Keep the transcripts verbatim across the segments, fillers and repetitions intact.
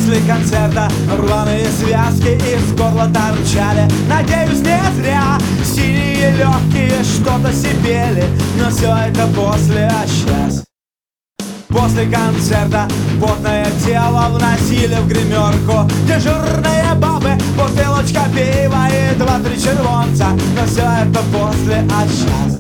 После концерта рваные связки из горла торчали. Надеюсь, не зря синие легкие что-то сипели. Но все это после, а сейчас. После концерта потное тело вносили в гримерку. Дежурные бабы, бутылочка пива и два-три червонца. Но все это после, а сейчас.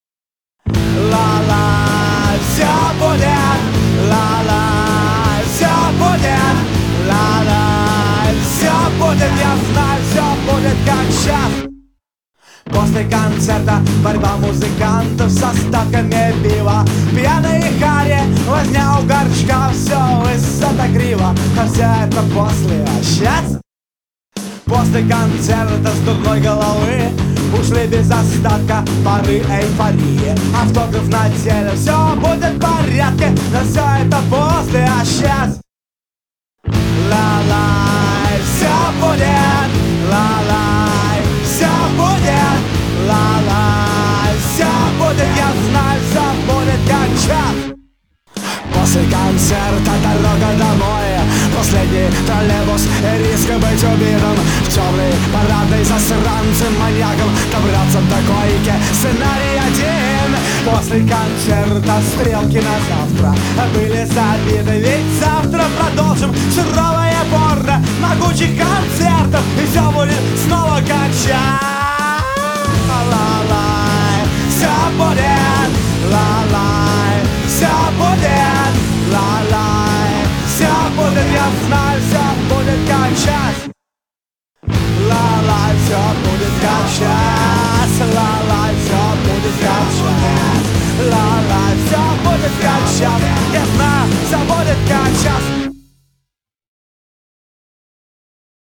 Ла-ла, все будет, ла-ла, все будет, ла-ла, все будет, я знаю, все будет как сейчас. После концерта борьба музыкантов с остатками пива. Пьяные хари, возня у горчка, все высоко криво. Но все это после, а сейчас. После концерта с дурной головы ушли без остатка пары эйфории. Автограф на теле, все будет в порядке. Но все это после, а сейчас. Ла-лай, все будет, ла-лай, все будет, ла-лай, все будет, я знаю, все будет как час. После концерта дорога домой, последний троллейбус и риск быть убитым в темный парадный засранцем маньяком добраться до койки. Сценарий один. После концерта стрелки на завтра были забиты, ведь завтра продолжим суровое порно могучих концертов, и все будет снова как час. Ла-лай, все будет, ла-лай, все будет, ла-лай, все будет, я знаю, все будет как час. Ла-лай, все будет как час. Ла-лай, все будет как час. Ла-лай, все будет как час. Я знаю, все будет как час.